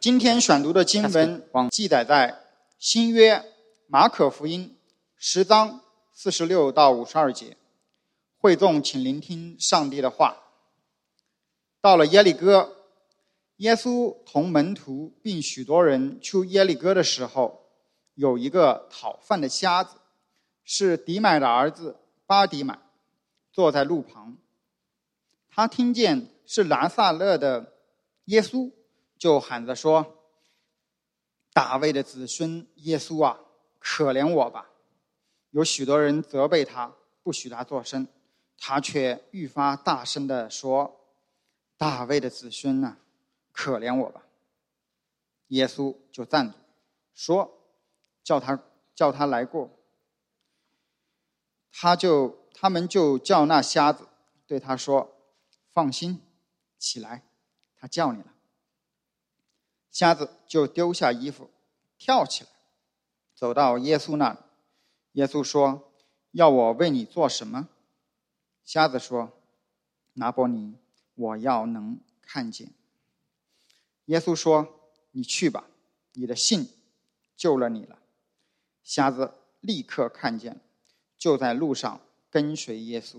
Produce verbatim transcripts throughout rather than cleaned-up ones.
今天选读的经文记载在新约马可福音十章四十六到五十二节。会众请聆听上帝的话。到了耶利哥，耶稣同门徒并许多人出耶利哥的时候，有一个讨饭的瞎子，是底买的儿子巴底买，坐在路旁。他听见是拿撒勒的耶稣，就喊着说：大卫的子孙耶稣啊，可怜我吧！有许多人责备他，不许他作声，他却愈发大声地说：大卫的子孙啊，可怜我吧！耶稣就站住，说：叫他叫他来过。他就他们就叫那瞎子，对他说：放心，起来，他叫你了。瞎子就丢下衣服，跳起来，走到耶稣那里。耶稣说：要我为你做什么？瞎子说：拿伯尼，我要能看见。耶稣说：你去吧，你的信救了你了。瞎子立刻看见了，就在路上跟随耶稣。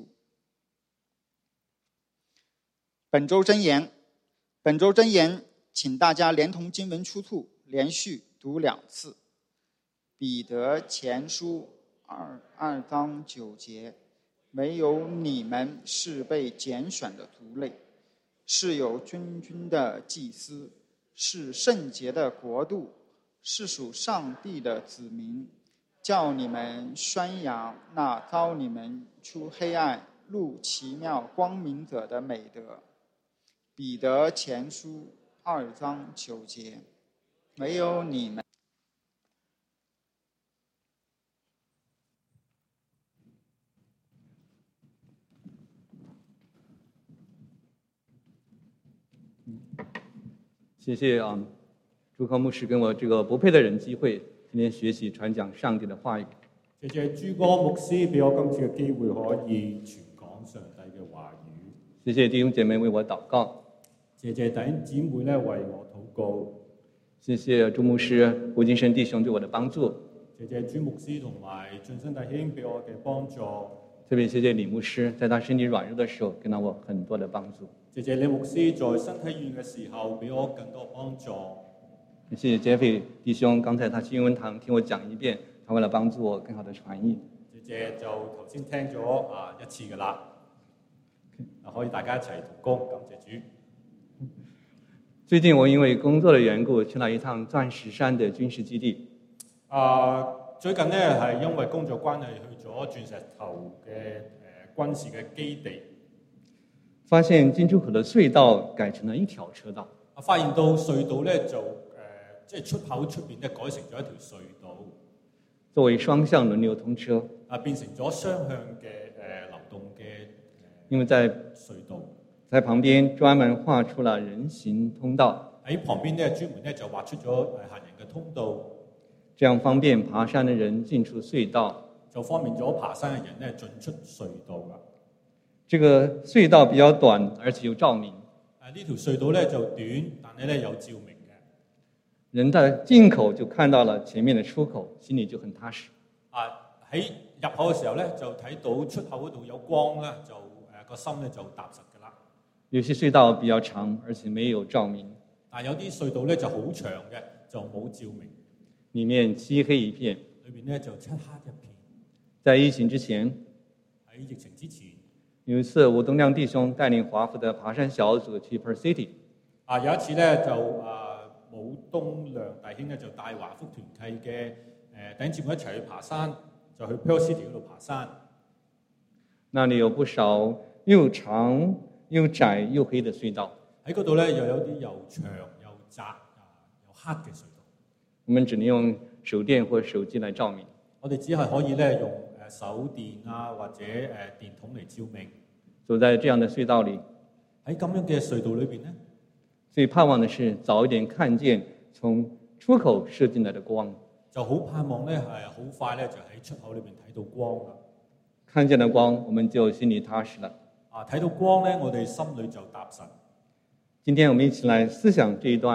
本周箴言，本周箴言，请大家连同经文出处连续读两次。彼得前书二二章九节，唯有你们是被拣选的族类，是有君君的祭司，是圣洁的国度，是属上帝的子民，叫你们宣扬那召你们出黑暗入奇妙光明者的美德。彼得前书二章九节，唯有你们。 谢谢啊，朱康牧師跟我這個不配的人機會，今天學習傳講上帝的話語。 謝謝朱哥牧師俾我今次嘅機會可以傳講上帝嘅話語。 謝謝弟兄姐妹為我禱告。 謝謝弟兄姊妹咧為我禱告。 謝謝朱牧師、胡金生弟兄對我的幫助。 謝謝朱牧師同埋進生弟兄俾我嘅幫助。 特別謝謝李牧師，在他身體軟弱的時候，給了我很多的幫助。 謝謝李牧師在身體軟嘅時候俾我更多幫助。 謝謝傑斐弟兄，剛才他去英文堂聽我講一遍，他為了幫助我更好的傳譯。 謝謝就頭先聽咗啊一次㗎啦，可以大家一齊同工，感謝主。 最近我因為工作的緣故，去了一趟鑽石山的軍事基地。 啊，最近呢係因為工作關係去咗鑽石頭嘅誒軍事嘅基地， 發現進出口的隧道改成了一條車道。 啊，發現到隧道咧就誒即係出口出邊咧改成咗一條隧道， 作為雙向輪流通車， 啊變成咗雙向嘅誒流動嘅誒， 因為在隧道。 在旁邊專門畫出了人行通道， 喺旁邊咧專門咧就畫出咗誒行人嘅通道， 這樣方便爬山的人進出隧道， 就方便咗爬山嘅人咧進出隧道噶。 這個隧道比較短，而且有照明。 誒呢條隧道咧就短，但係咧有照明嘅。 人在進口就看到了前面的出口，心裡就很踏實。 啊喺入口嘅時候咧就睇到出口嗰度有光啦，就誒個心咧就踏實㗎啦。 有些隧道比較長，而且沒有照明。 但有啲隧道咧就好長嘅，就冇照明， 裡面漆黑一片。 裏邊咧就漆黑一片。 在疫情之前， 喺疫情之前， 有一次吳東亮弟兄帶領華府的爬山小組去 Pearl City。 啊有一次咧就啊武東亮弟兄咧就帶華福團契嘅誒弟兄姊妹一齊去爬山，就去 Pearl City 嗰度爬山。 那裡有不少又長又窄又黑的隧道， 喺嗰度咧又有啲又長又窄啊又黑嘅隧道。 我們只能用手電或手機來照明。 我哋只係可以咧用誒手電啊或者誒電筒嚟照明。 走在這樣的隧道裡， 喺咁樣嘅隧道裏邊咧， 最盼望的是早一點看見從出口射進來的光。 就好盼望咧係好快咧就喺出口裏邊睇到光啦。 看見了光，我們就心裡踏實了。 啊，睇到光咧，我哋心裏就踏實。 今天我們一起來思想這一段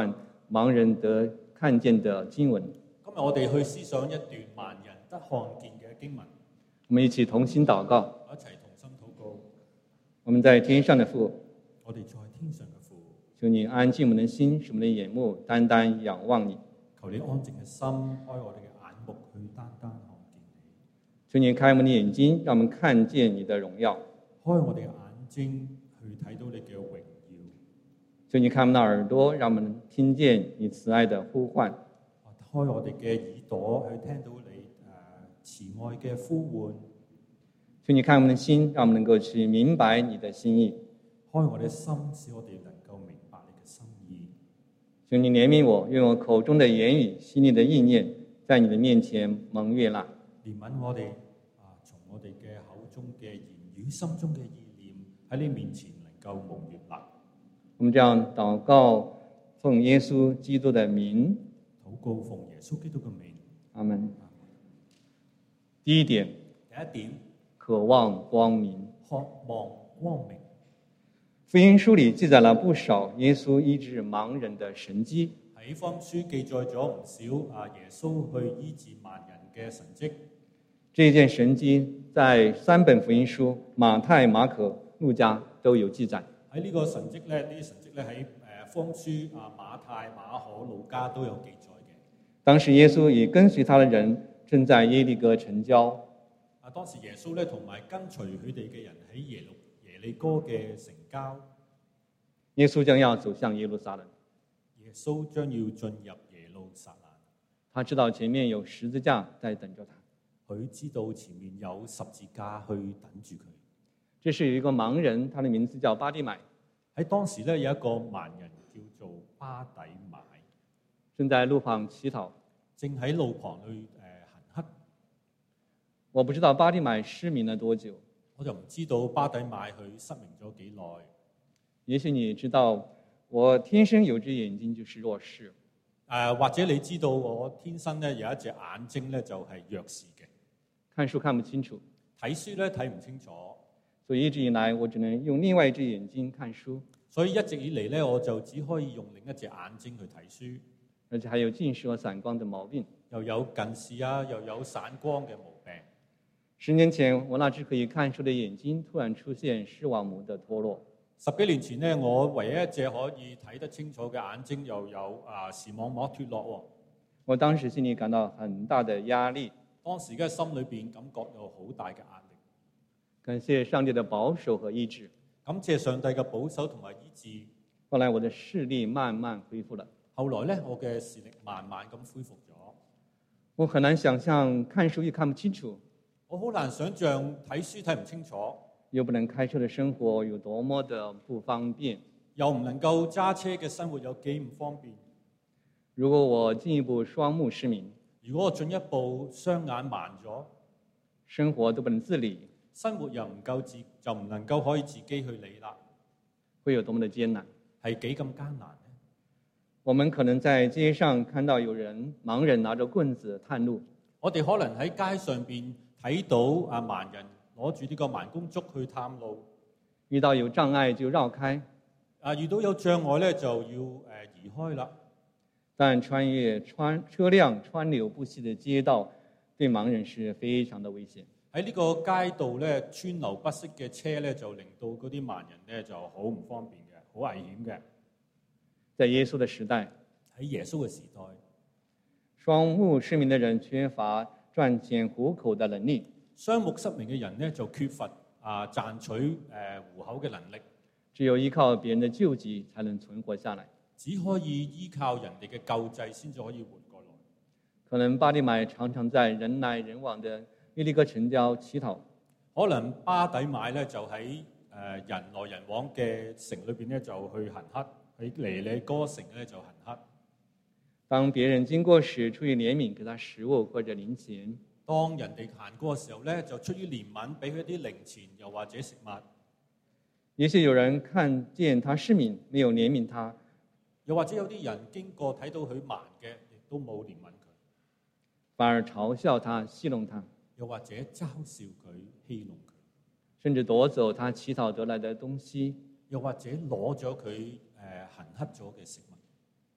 盲人得看見的經文。 今日我哋去思想一段盲人得看見嘅經文， 我們一起同心禱告。 一齊同心禱告。 我們在天上的父， 我哋在天上嘅父， 求你安靜我們的心，使我們的眼目單單仰望你。 求你安靜嘅心，開我哋嘅眼目去單單看見你。 求你開我們的眼睛，讓我們看見你的榮耀。 開我哋嘅眼睛去睇到你嘅榮耀。 求你開我們的耳朵，讓我們聽見你慈愛的呼喚。 開我哋嘅耳朵去聽到你誒慈愛嘅呼喚。 求你開我們的心，讓我們能夠去明白你的心意。 開我哋心，使我哋能夠明白你嘅心意。 求你憐憫我，願我口中的言語、心裏的意念，在你的面前蒙悅納。 憐憫我哋啊，從我哋嘅口中嘅言語、心中嘅意念喺你面前能夠蒙悅納。 我們這樣禱告，奉耶穌基督的名。 禱告奉耶穌基督嘅名。 阿門。第一點， 第一點， 渴望光明。 渴望光明。 福音書裏記載了不少耶穌醫治盲人的神蹟。 喺福音書記載咗唔少啊耶穌去醫治盲人嘅神蹟。 這件神蹟在三本福音書馬太、馬可、路加都有記載。 喺呢個神蹟咧，呢啲神蹟咧喺誒福音書啊馬太、馬可、路加都有記載嘅。 當時耶穌與跟隨他的人正在耶利哥城郊。 啊，當時耶穌咧同埋跟隨佢哋嘅人喺耶路耶利哥嘅城郊。 耶穌將要走向耶路撒冷。 耶穌將要進入耶路撒冷。 他知道前面有十字架在等着他。 佢知道前面有十字架去等住佢。 這是有一個盲人，他的名字叫巴底買。 喺當時咧有一個盲人叫做巴底買， 正在路旁乞討。 正喺路旁去誒行乞。 我不知道巴底買失明了多久， 我就唔知道巴底買佢失明咗幾耐。 也許你知道，我天生有隻眼睛就是弱視。誒、 呃，或者你知道我天生咧有一隻眼睛咧就係弱視嘅， 看書看不清楚， 睇書咧睇唔清楚。 所以一直以來我只能用另外一隻眼睛看書。 所以一直以嚟咧，我就只可以用另一隻眼睛去睇書， 而且還有近視和散光的毛病， 又有近視啊，又有散光嘅毛病。 十年前，我那隻可以看書的眼睛突然出現視網膜的脫落。 十幾年前呢，我唯一一隻可以睇得清楚嘅眼睛又有啊視網膜脫落喎。 我當時心裡感到很大的壓力， 當時嘅心裏邊感覺有好大嘅壓力。 感謝上帝的保守和醫治， 感謝上帝嘅保守同埋醫治。 後來我的視力慢慢恢復了。 後來呢，我嘅視力慢慢咁恢復咗。 我很難想象看書又看不清楚， 我好難想像睇書睇唔清楚， 又不能開車的生活有多麼的不方便， 又唔能夠揸車嘅生活有幾唔方便。 如果我進一步雙目失明， 如果我進一步雙眼盲咗， 生活都不能自理， 生活又唔夠自，就唔能夠可以自己去理啦， 會有多麼的艱難？ 係幾咁艱難呢？ 我們可能在街上看到有人盲人拿着棍子探路， 我哋可能喺街上邊睇到啊盲人攞住呢個盲公竹去探路， 遇到有障礙就繞開， 啊遇到有障礙咧就要誒移開啦。 但穿越穿車輛川流不息的街道，對盲人是非常的危險。 喺呢個街道咧，川流不息嘅車咧，就令到嗰啲盲人咧就好唔方便嘅，好危險嘅。 在耶穌的時代， 喺耶穌嘅時代， 雙目失明的人缺乏賺錢糊口的能力， 雙目失明嘅人咧就缺乏啊賺取誒糊口嘅能力， 只有依靠別人的救濟才能存活下來。 只可以依靠人哋嘅救濟先至可以活過來。 可能巴底買常常在人來人往的耶利哥城郊乞討， 可能巴底買咧就喺誒人來人往嘅城裏邊咧就去行乞，喺耶利哥城咧就行乞。 當別人經過時，出於憐憫給他食物或者零錢； 當人哋行過嘅時候咧，就出於憐憫俾佢一啲零錢，又或者食物。 也許有人看見他失明，沒有憐憫他。 又或者有啲人經過睇到佢盲嘅，亦都冇憐憫佢， 反而嘲笑他、戲弄他， 又或者嘲笑佢、戲弄佢， 甚至奪走他乞討得來的東西， 又或者攞咗佢誒行乞咗嘅食物。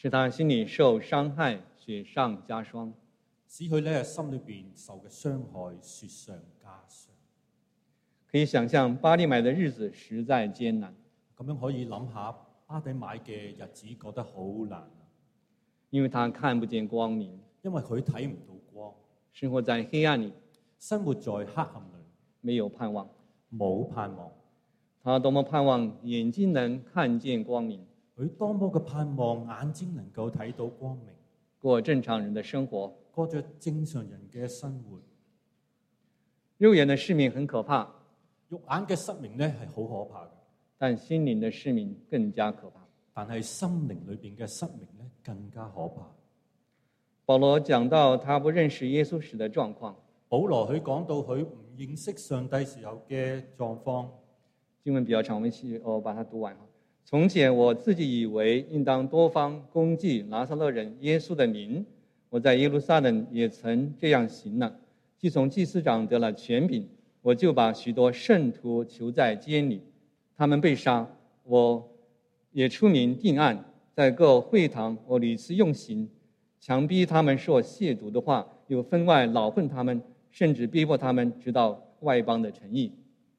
使他心裡受傷害，雪上加霜， 使佢咧心裏邊受嘅傷害雪上加霜。 可以想象巴底買的日子實在艱難， 咁樣可以諗下巴底買嘅日子覺得好難， 因為他看不見光明， 因為佢睇唔到光， 生活在黑暗裡， 生活在黑暗裏， 沒有盼望。 冇盼望。 他多麼盼望眼睛能看見光明， 佢多麼嘅盼望眼睛能夠睇到光明， 過正常人的生活， 過着正常人嘅生活。 肉眼的失明很可怕， 肉眼嘅失明咧係好可怕嘅， 但心靈的失明更加可怕。 但係心靈裏邊嘅失明咧更加可怕。 保羅講到他不認識耶穌時的狀況， 保羅佢講到佢唔認識上帝時候嘅狀況。 經文比較長，我們一起我把它讀完。從前我自己以為應當多方攻擊拿撒勒人耶穌的名，我在耶路撒冷也曾這樣行了。既從祭司長得了權柄，我就把許多聖徒囚在監裡，他們被殺，我也出名定案，在各會堂我屢次用刑，強逼他們說褻瀆的話，又分外惱恨他們，甚至逼迫他們，直到外邦的城邑。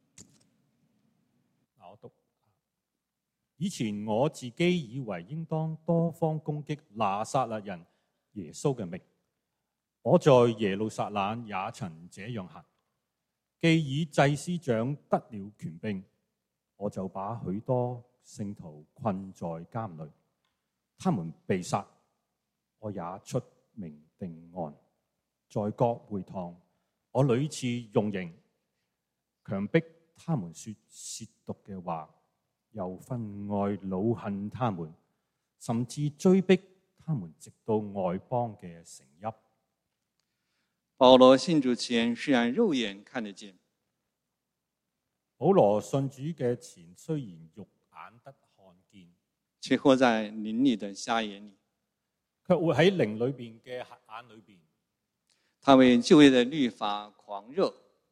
我讀，以前我自己以為應當多方攻擊拿撒勒人耶穌嘅名，我在耶路撒冷也曾這樣行。既以祭司長得了權柄，我就把許多聖徒困在監裡，他們被殺，我也出名定案。在各會堂，我屢次用刑，強迫他們說褻瀆嘅話，又分外惱恨他們，甚至追逼他們直到外邦嘅城邑。 保羅信主前雖然肉眼看得見， 保羅信主嘅前雖然肉眼得看見， 卻活在靈裡的瞎眼裡， 卻會喺靈裏邊嘅瞎眼裏邊。 他為舊約的律法狂熱，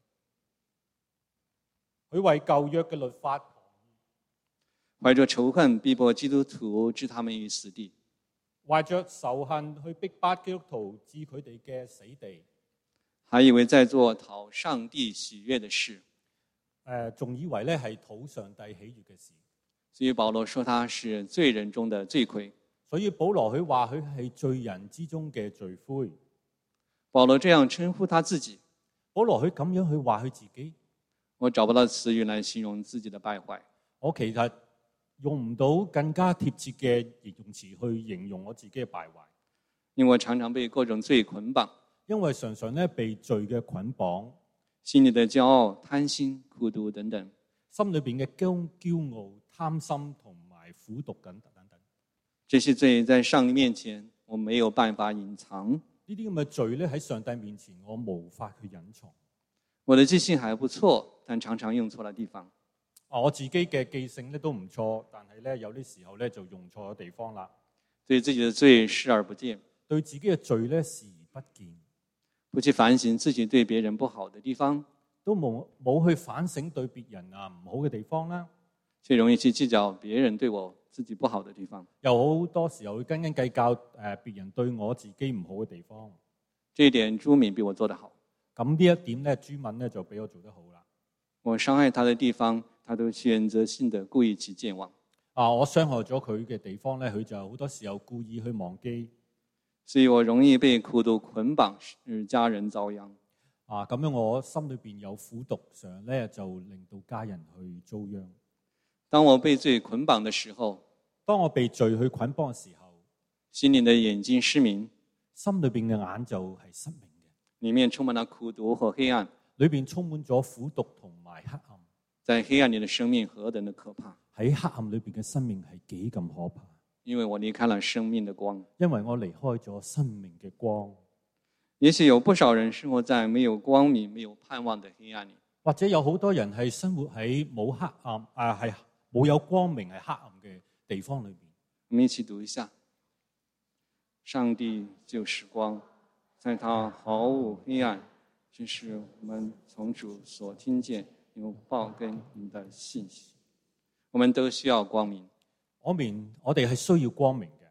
佢為舊約嘅律法狂熱， 懷着仇恨逼迫基督徒，置他們於死地， 懷着仇恨去逼迫基督徒，置佢哋嘅死地。 還以為在做討上帝喜悅的事， 誒，仲以為咧係討上帝喜悅嘅事。 所以保羅說他是罪人中的罪魁。 所以保羅佢話佢係罪人之中嘅罪魁。 保羅這樣稱呼他自己， 保羅佢咁樣去話佢自己。 我找不到詞語來形容自己的敗壞。 我其實用唔到更加貼切嘅形容詞去形容我自己嘅敗壞， 因為我常常被各種罪捆綁， 因為常常咧被罪嘅捆綁， 心裡的驕傲、貪心、苦毒等等， 心裏邊嘅驕驕傲、貪心同埋苦毒等等等等， 這些罪在上帝面前我沒有辦法隱藏。 呢啲咁嘅罪咧喺上帝面前我無法去隱藏。 我的記性還不錯，但常常用錯了地方。 我自己嘅記性咧都唔錯，但係咧有啲時候咧就用錯咗地方啦。 對自己的罪視而不見， 對自己嘅罪咧視而不見， 不去反省自己對別人不好的地方， 都冇冇去反省對別人啊唔好嘅地方啦， 卻容易去計較別人對我自己不好的地方。 又好多時候會斤斤計較誒別人對我自己唔好嘅地方。 這一點朱敏比我做得好。 咁呢一點咧，朱敏咧就比我做得好啦。 我傷害他的地方，他都選擇性的故意去健忘。 啊，我傷害咗佢嘅地方咧，佢就好多時候故意去忘記。 所以我容易被苦毒捆綁，使家人遭殃。 啊，咁樣我心裏邊有苦毒，常咧就令到家人去遭殃。 當我被罪捆綁的時候， 當我被罪去捆綁嘅時候， 心裡的眼睛失明， 心裏邊嘅眼就係失明嘅， 裡面充滿了苦毒和黑暗， 裏邊充滿咗苦毒同埋黑暗。 在黑暗裡的生命何等的可怕！ 喺黑暗裏邊嘅生命係幾咁可怕？ 因為我離開了生命的光。 因為我離開咗生命嘅光。 也許有不少人生活在沒有光明、沒有盼望的黑暗裡。 或者有好多人係生活喺冇黑暗啊，係冇有光明係黑暗嘅地方裏邊。 我們一起讀一下：上帝就是光，在他毫無黑暗。這是我們從主所聽見有報跟你的信息。我們都需要光明。 我明，我哋係需要光明嘅。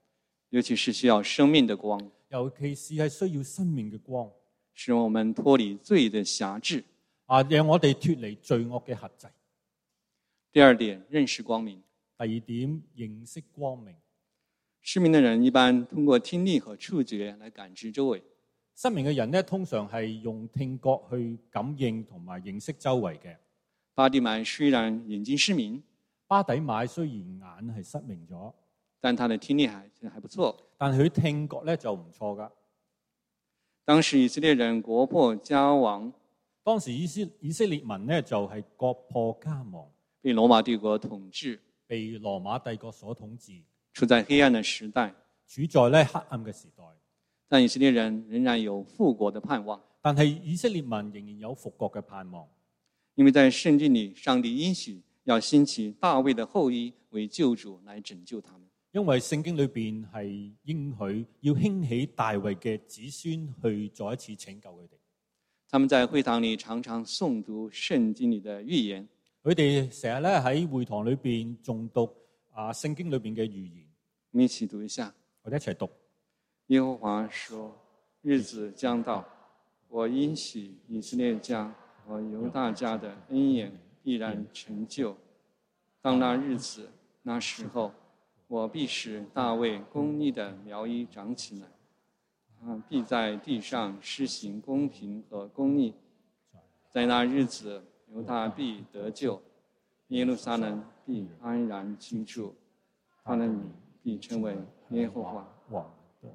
尤其是需要生命的光， 尤其是係需要生命嘅光， 使我們脫離罪的轄制。 啊，讓我哋脫離罪惡嘅轄制。 第二點，認識光明。 第二點，認識光明。 失明的人一般通過聽力和觸覺來感知周圍。 失明嘅人咧，通常係用聽覺去感應同埋認識周圍嘅。 巴底買雖然眼睛失明， 巴底買雖然眼係失明咗， 但他的聽力還還不錯。 但佢聽覺咧就唔錯噶。 當時以色列人國破家亡， 當時以色以色列民咧就係國破家亡， 被羅馬帝國統治， 被羅馬帝國所統治， 處在黑暗的時代， 處在咧黑暗嘅時代。 但以色列人仍然有復國的盼望。 但係以色列民仍然有復國嘅盼望， 因為在聖經裏，上帝應許要興起大衛的後裔為救主來拯救他們。 因為聖經裏邊係應許要興起大衛嘅子孫去再一次拯救佢哋。 他們在會堂裏常常誦讀聖經裏的預言。 佢哋成日咧喺會堂裏邊誦讀啊聖經裏邊嘅預言。 我們一起讀一下， 我哋一齊讀。 耶和華說：日子將到，我應許以色列家和猶大家的恩言必然成就。當那日子，那時候，我必使大衛公義的苗裔長起來，他必在地上施行公平和公義。在那日子，猶大必得救，耶路撒冷必安然居住，他的名必稱為耶和華王。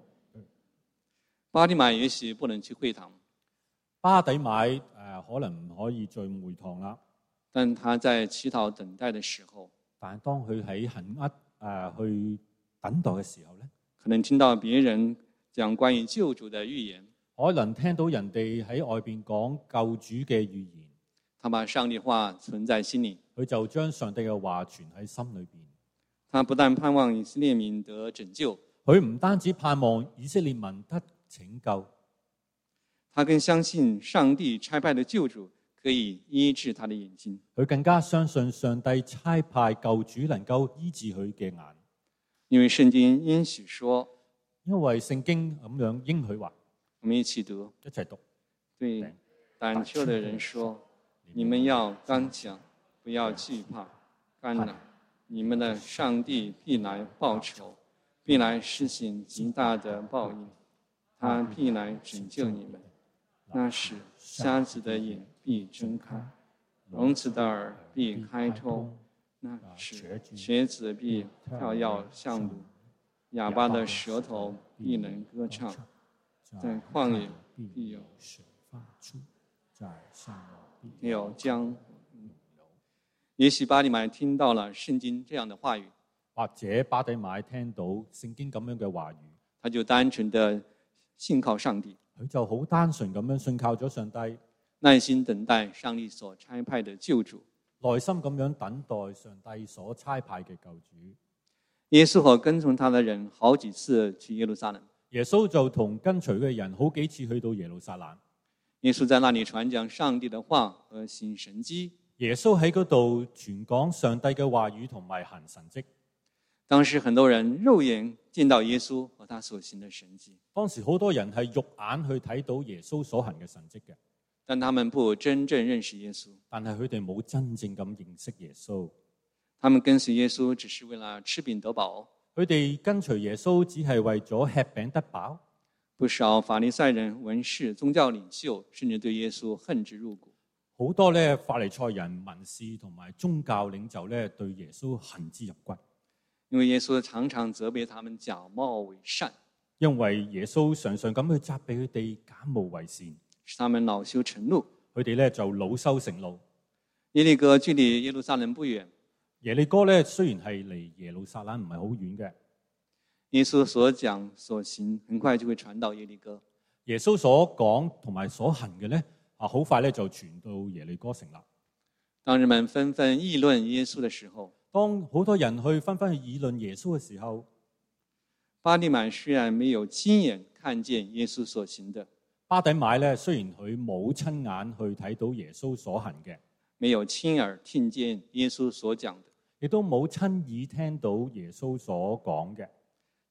巴底買也許不能去會堂， 巴底買誒、呃、可能唔可以進會堂啦。 但他在乞討等待的時候， 但係當佢喺懇厄誒去等待嘅時候咧， 可能聽到別人講關於救主的預言， 可能聽到人哋喺外邊講救主嘅預言， 他把上帝話存在心裏， 佢就將上帝嘅話存喺心裏邊。 他不但盼望以色列民得拯救， 佢唔單止盼望以色列民得拯救， 他更相信上帝差派的救主可以醫治他的眼睛。 佢更加相信上帝差派救主能夠醫治佢嘅眼， 因為聖經應許說， 因為聖經咁樣應許話。 我們一起讀， 一齊讀。 對膽怯的人說：你們要剛強，不要懼怕，看哪，你們的上帝必來報仇，必來施行極大的報應，他必來拯救你們。那時，瞎子的眼必睜開，聾子的耳必開通。那時，瘸子必跳躍像驢，啞巴的舌頭必能歌唱。在曠野必有水發出，在沙漠必有江河流。也許巴底買聽到了聖經這樣的話語， 或者巴底買聽到聖經咁樣嘅話語， 他就單純的信靠上帝， 佢就好單純咁樣信靠咗上帝， 耐心等待上帝所差派的救主， 耐心咁樣等待上帝所差派嘅救主。 耶穌和跟從他的人好幾次去耶路撒冷， 耶穌就同跟隨嘅人好幾次去到耶路撒冷。 耶穌在那裡傳講上帝的話和行神蹟。 耶穌喺嗰度傳講上帝嘅話語同埋行神蹟。 當時很多人肉眼見到耶穌和他所行的神蹟， 當時好多人係肉眼去睇到耶穌所行嘅神蹟嘅， 但他們不真正認識耶穌。 但係佢哋冇真正咁認識耶穌。 他們跟隨耶穌只是為了吃餅得飽。 佢哋跟隨耶穌只係為咗吃餅得飽。 不少法利賽人、文士、宗教領袖甚至對耶穌恨之入骨。 好多咧法利賽人、文士同埋宗教領袖咧對耶穌恨之入骨， 因為耶穌常常責備他們假冒為善。 因為耶穌常常咁去責備佢哋假冒為善， 使他們惱羞成怒。 佢哋咧就惱羞成怒。 耶利哥距離耶路撒冷不遠。 耶利哥咧雖然係離耶路撒冷唔係好遠嘅， 耶穌所講所行很快就會傳到耶利哥。 耶穌所講同埋所行嘅咧啊，好快咧就傳到耶利哥城啦。 當人們紛紛議論耶穌的時候， 當好多人去紛紛去議論耶穌嘅時候， 巴底買雖然沒有親眼看見耶穌所行的， 巴底買咧雖然佢冇親眼去睇到耶穌所行嘅， 沒有親耳聽見耶穌所講的， 亦都冇親耳聽到耶穌所講嘅，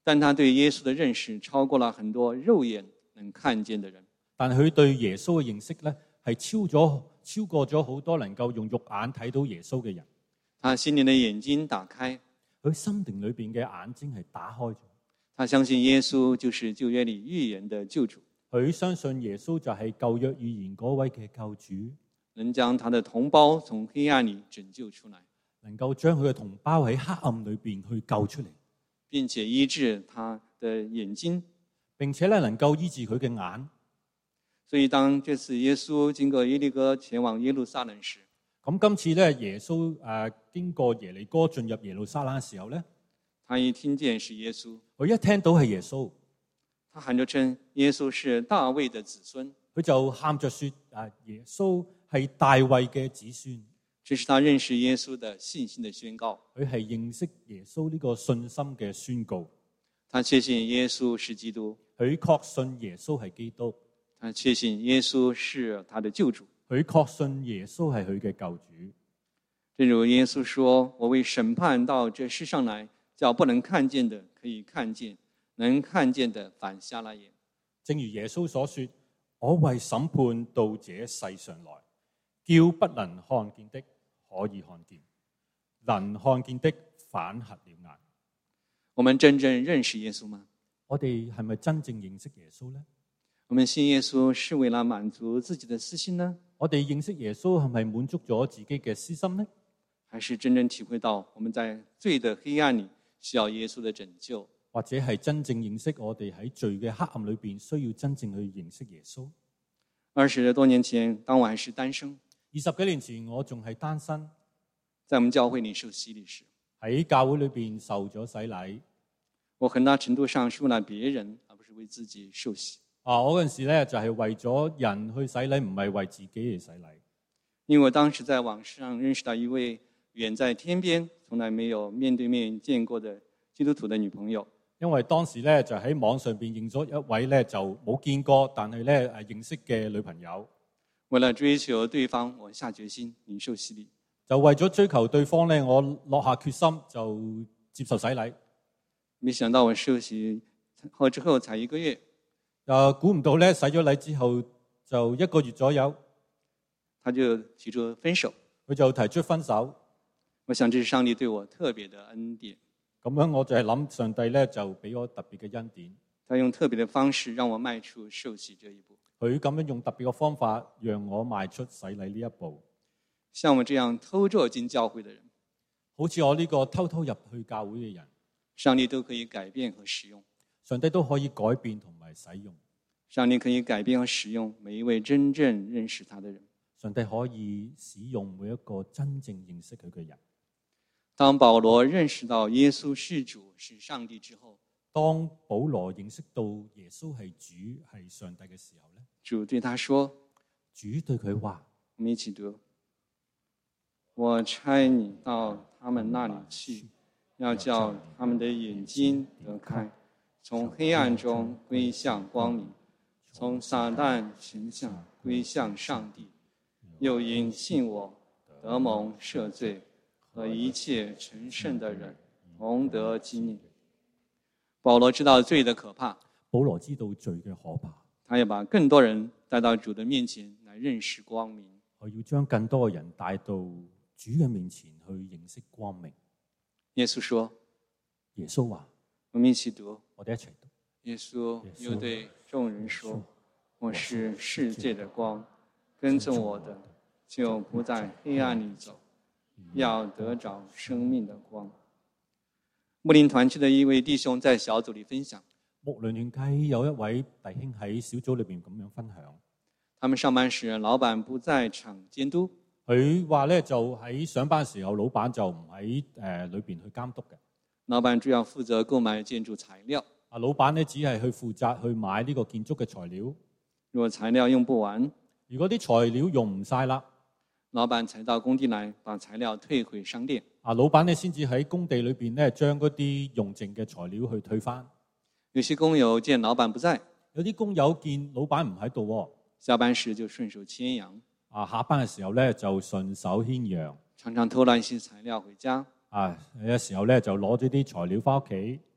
但他對耶穌的認識超過了很多肉眼能看見的人。 但佢對耶穌嘅認識咧，係超咗超過咗好多能夠用肉眼睇到耶穌嘅人。 他心靈的眼睛打開， 佢心靈裏邊嘅眼睛係打開咗。 他相信耶穌就是舊約裏預言的救主。 佢相信耶穌就係舊約預言嗰位嘅救主， 能將他的同胞從黑暗裏拯救出來， 能夠將佢嘅同胞喺黑暗裏邊去救出嚟， 並且醫治他的眼睛， 並且咧能夠醫治佢嘅眼。 所以當這次耶穌經過耶利哥前往耶路撒冷時， 咁今次咧耶穌誒經過耶利哥進入耶路撒冷嘅時候咧， 他一聽見是耶穌， 佢一聽到係耶穌， 他喊着稱耶穌是大衛的子孫， 佢就喊着說誒耶穌係大衛嘅子孫。 這是他認識耶穌的信心的宣告。 佢係認識耶穌呢個信心嘅宣告。 他確信耶穌是基督， 佢確信耶穌係基督。 他確信耶穌是他的救主， 佢確信耶穌係佢嘅救主。 正如耶穌說：我為審判到這世上來，叫不能看見的可以看見，能看見的反瞎了眼。 正如耶穌所說：我為審判到這世上來，叫不能看見的可以看見，能看見的反瞎了眼。 我們真正認識耶穌嗎？ 我哋係咪真正認識耶穌呢？ 我們信耶穌是為了滿足自己的私心呢？ 我哋認識耶穌係咪滿足咗自己嘅私心呢？ 還是真正體會到我們在罪的黑暗裏需要耶穌的拯救？ 或者係真正認識我哋喺罪嘅黑暗裏邊需要真正去認識耶穌？ 二十多年前，當我還是單身， 二十幾年前我仲係單身， 在我們教會裏受洗禮時， 喺教會裏邊受咗洗禮。 我很大程度上是為了別人，而不是為自己受洗。 啊！我嗰陣時咧就係為咗人去洗禮，唔係為自己嚟洗禮。 因為我當時在網上認識到一位遠在天邊、從來沒有面對面見過的基督徒的女朋友。 因為當時咧就喺網上邊認咗一位咧就冇見過，但係咧誒認識嘅女朋友。 為了追求對方，我下決心領受洗禮。 就為咗追求對方咧，我落下決心就接受洗禮。 沒想到我受洗後之後才一個月。 誒，估唔到咧，洗咗禮之後就一個月左右， 他就提出分手。 佢就提出分手。 我想這是上帝對我特別的恩典。 咁樣我就係諗上帝咧就俾我特別嘅恩典。 他用特別的方式讓我邁出受洗這一步。 佢咁樣用特別嘅方法讓我邁出洗禮呢一步。 像我這樣偷着進教會的人， 好似我呢個偷偷入去教會嘅人， 上帝都可以改變和使用。 上帝都可以改變同埋使用。 上帝可以改變和使用每一位真正認識他的人。 上帝可以使用每一個真正認識佢嘅人。 當保羅認識到耶穌是主是上帝之後， 當保羅認識到耶穌係主係上帝嘅時候咧， 主對他說： 主對佢話， 我們一起讀，我差你到他們那裏去，要叫他們的眼睛得開，從黑暗中歸向光明，從撒旦權下歸向上帝，又因信我得蒙赦罪，和一切成聖的人同得紀念。保羅知道罪的可怕， 保羅知道罪嘅可怕， 他要把更多人帶到主的面前來認識光明。 我要將更多嘅人帶到主嘅面前去認識光明。 耶穌說： 耶穌話， 我們一起讀， 我哋一齊讀。 耶穌又對眾人說：我是世界的光，跟從我的就不在黑暗裏走，要得着生命的光。牧靈團契的一位弟兄在小組裏分享， 牧靈團契有一位弟兄喺小組裏邊咁樣分享， 他們上班時老闆不在場監督， 佢話咧就喺上班時候，老闆就唔喺誒裏邊去監督嘅。 老闆主要負責購買建築材料， 啊，老闆咧只係去負責去買呢個建築嘅材料。 如果材料用不完， 如果啲材料用唔晒啦， 老闆才到工地來把材料退回商店。 啊，老闆咧先至喺工地裏邊咧將嗰啲用剩嘅材料去退翻。 有些工友見老闆不在， 有啲工友見老闆唔喺度， 下班時就順手牽羊。 啊，下班嘅時候咧就順手牽羊， 常常偷攬一些材料回家。 啊，有時候咧就攞咗啲材料翻屋企。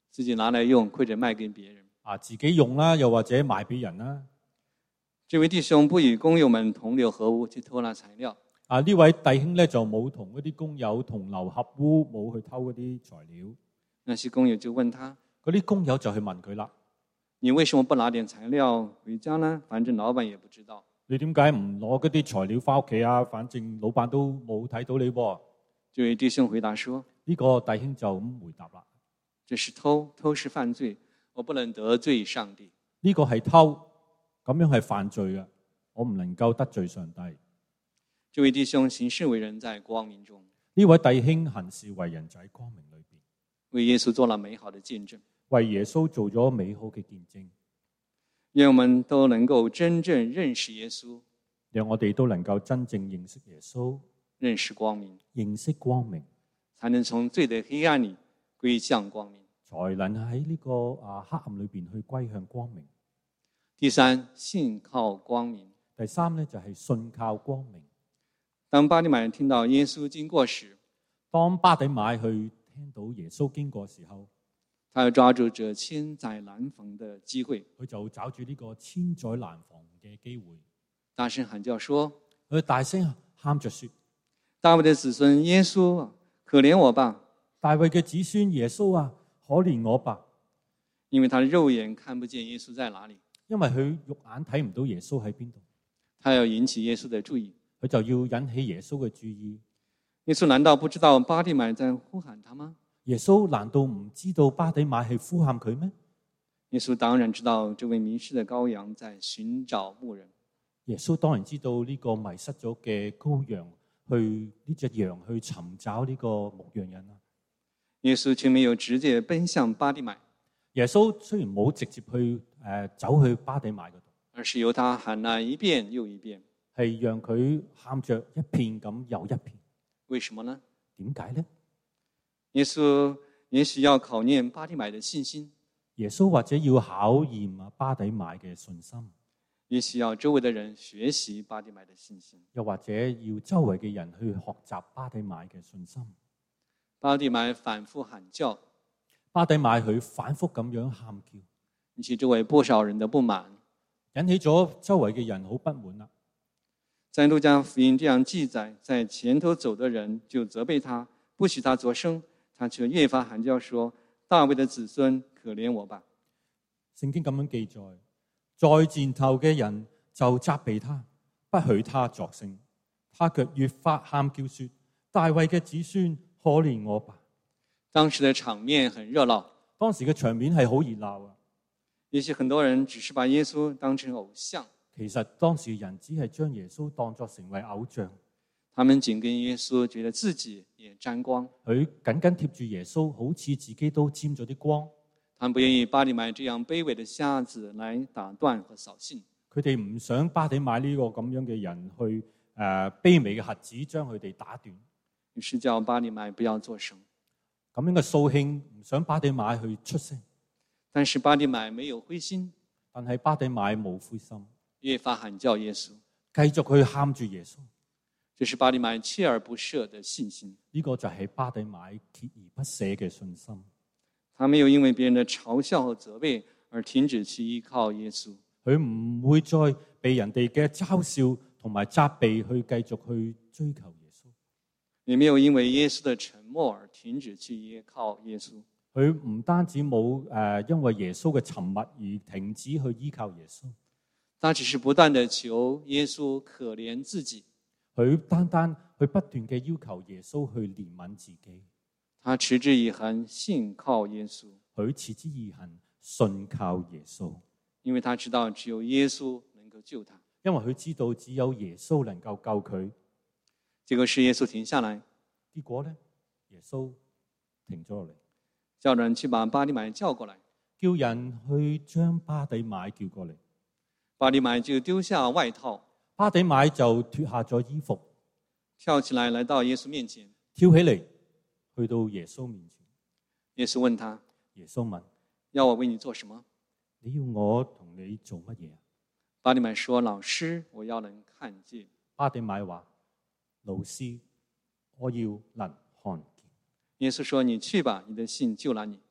自己拿來用或者賣給別人。 啊，自己用啦，又或者賣俾人啦。 這位弟兄不與工友們同流合污去偷那材料。 啊，呢位弟兄咧就冇同嗰啲工友同流合污，冇去偷嗰啲材料。 那些工友就問他， 嗰啲工友就去問佢啦： 你為什麼不拿點材料回家呢？反正老闆也不知道。 你點解唔攞嗰啲材料翻屋企啊？反正老闆都冇睇到你喎。 這位弟兄回答說： 呢個弟兄就咁回答啦： 這是偷，偷是犯罪，我不能得罪上帝。 呢個係偷，咁樣係犯罪嘅，我唔能夠得罪上帝。 這位弟兄行事為人在光明中。 呢位弟兄行事為人就喺光明裏邊， 為耶穌做了美好的見證。 為耶穌做咗美好嘅見證。 願我們都能夠真正認識耶穌， 讓我哋都能夠真正認識耶穌， 認識光明， 認識光明， 才能從罪的黑暗裏歸向光明， 才能喺呢個啊黑暗裏邊去歸向光明。 第三，信靠光明。 第三咧就係信靠光明。 當巴底買聽到耶穌經過時， 當巴底買去聽到耶穌經過時候， 他要抓住這千載難逢的機會， 佢就找住呢個千載難逢嘅機會， 大聲喊叫說： 佢大聲喊着說： 大衛的子孫耶穌啊，可憐我吧！ 大衛嘅子孫耶穌啊，可憐我吧！ 因為他的肉眼看不見耶穌在哪裡， 因為佢肉眼睇唔到耶穌喺邊度， 他要引起耶穌的注意， 佢就要引起耶穌嘅注意。 耶穌難道不知道巴底買在呼喊他嗎？ 耶穌難道唔知道巴底買係呼喊佢咩？ 耶穌當然知道這位迷失的羔羊在尋找牧人。 耶穌當然知道呢個迷失咗嘅羔羊去呢隻羊去尋找呢個牧羊人啊。 耶穌卻沒有直接奔向巴底買。 耶穌雖然冇直接去誒、呃、走去巴底買嗰度， 而是由他喊了一遍又一遍， 係讓佢喊着一片咁又一片。 為什麼呢？ 點解呢？ 耶穌也許要考驗巴底買的信心， 耶穌或者要考驗啊巴底買嘅信心， 也許要周圍的人學習巴底買的信心， 又或者要周圍嘅人去學習巴底買嘅信心。 巴底買反覆喊叫， 巴底買佢反覆咁樣喊叫， 引起周圍不少人的不滿， 引起咗周圍嘅人好不滿啦。 在路加福音這樣記載，在前頭走的人就責備他，不許他作聲，他卻越發喊叫說：大衛的子孫，可憐我吧！ 聖經咁樣記載，在前頭嘅人就責備他，不許他作聲，他卻越發喊叫說：大衛嘅子孫，可憐我吧！ 當時的場面很熱鬧， 當時嘅場面係好熱鬧啊！ 也許很多人只是把耶穌當成偶像， 其實當時人只係將耶穌當作成為偶像， 他們緊跟耶穌，覺得自己也沾光。 佢緊緊貼住耶穌，好似自己都沾咗啲光。 他們不願意巴底買這樣卑微的瞎子來打斷和掃興。 佢哋唔想巴底買呢個咁樣嘅人去誒、呃、卑微嘅瞎子將佢哋打斷， 於是叫巴底買不要作聲。 咁樣嘅掃興，唔想巴底買去出聲。 但是巴底買沒有灰心， 但係巴底買冇灰心， 越發喊叫耶穌， 繼續去喊住耶穌。 這是巴底買鍥而不捨的信心。 呢、這個就係巴底買鍥而不捨嘅信心。 他沒有因為別人的嘲笑和責備而停止去依靠耶穌。 佢唔會再被人哋嘅嘲笑同埋責備去繼續去追求耶穌。 也沒有因為耶穌的沉默而停止去依靠耶穌。 佢唔單止冇誒因為耶穌嘅沉默而停止去依靠耶穌， 他只是不斷地求耶穌可憐自己。 佢單單去不斷嘅要求耶穌去憐憫自己。 他持之以恆信靠耶穌， 佢持之以恆信靠耶穌， 因為他知道只有耶穌能夠救他。 因為佢知道只有耶穌能夠救佢。 結果是耶穌停下來， 結果咧，耶穌停咗落嚟， 叫人去把巴底買叫過來， 叫人去將巴底買叫過嚟。 巴底買就丟下外套， 巴底買就脫下咗衣服， 跳起來來到耶穌面前， 跳起嚟去到耶穌面前。 耶穌問他， 耶穌問： 要我為你做什麼？ 你要我同你做乜嘢啊？ 巴底買說：老師，我要能看見。 巴底買話：老師，我要能看見。 耶穌說：你去吧，你的信救了你。